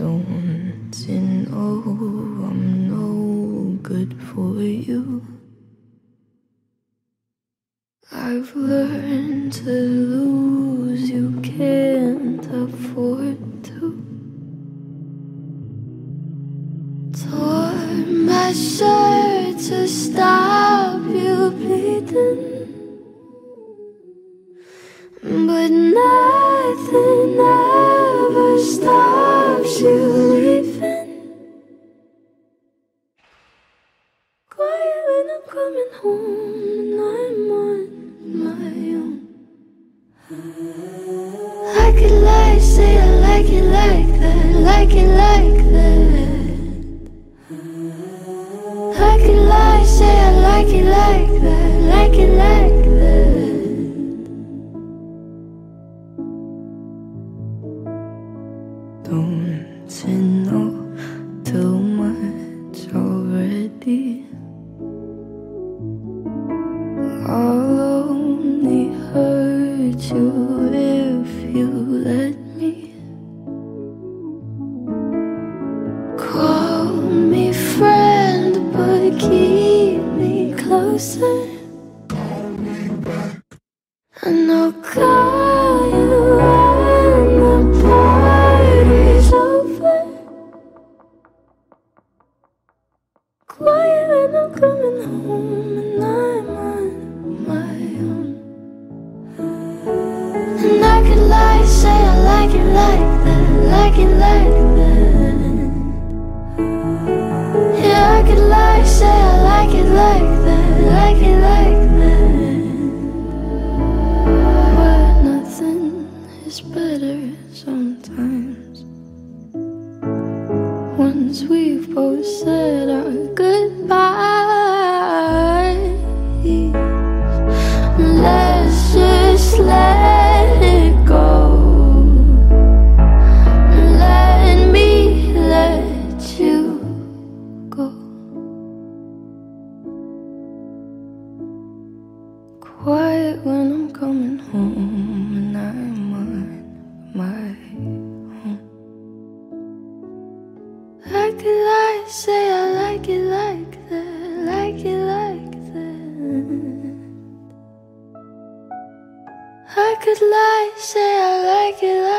Don't you know I'm no good for you? I've learned to lose, you can't afford to. Tore my shirt to stop you bleeding, but nothing ever stops you leaving. Quiet when I'm coming home and I'm on my own. I could lie, say I like it like that, like it like that. I could lie, say I like it like that, like it like that. Don't you know too much already? I'll only hurt you if you let me. Call me friend, but keep me closer. And I'll call you when the party's over. Quiet when I'm coming home and I'm on my own. And I could lie, say I like it like that, like it like that. Yeah, I could lie, say I like it like that, like it like that. But nothing is better sometimes. Once we've both said our goodbyes, let's just let it go. Let me let you go. Quiet when I'm coming home and I'm on my own. I could lie, say I like it like that, like it like that. I could lie, say I like it like that.